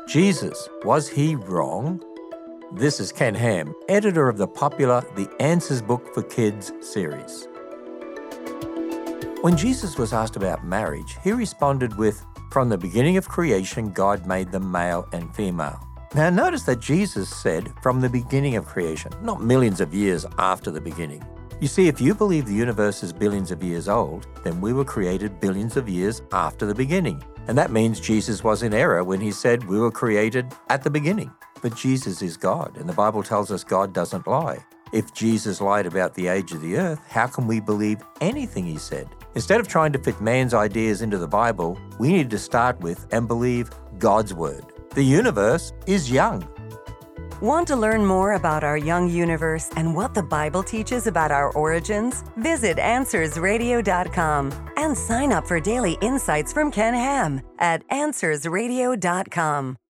Jesus, was he wrong? This is Ken Ham, editor of the popular The Answers Book for Kids series. When Jesus was asked about marriage, he responded with, "From the beginning of creation, God made them male and female." Now notice that Jesus said, "from the beginning of creation," not millions of years after the beginning. You see, if you believe the universe is billions of years old, then we were created billions of years after the beginning. And that means Jesus was in error when he said we were created at the beginning. But Jesus is God, and the Bible tells us God doesn't lie. If Jesus lied about the age of the earth, how can we believe anything he said? Instead of trying to fit man's ideas into the Bible, we need to start with and believe God's word. The universe is young. Want to learn more about our young universe and what the Bible teaches about our origins? Visit AnswersRadio.com and sign up for daily insights from Ken Ham at AnswersRadio.com.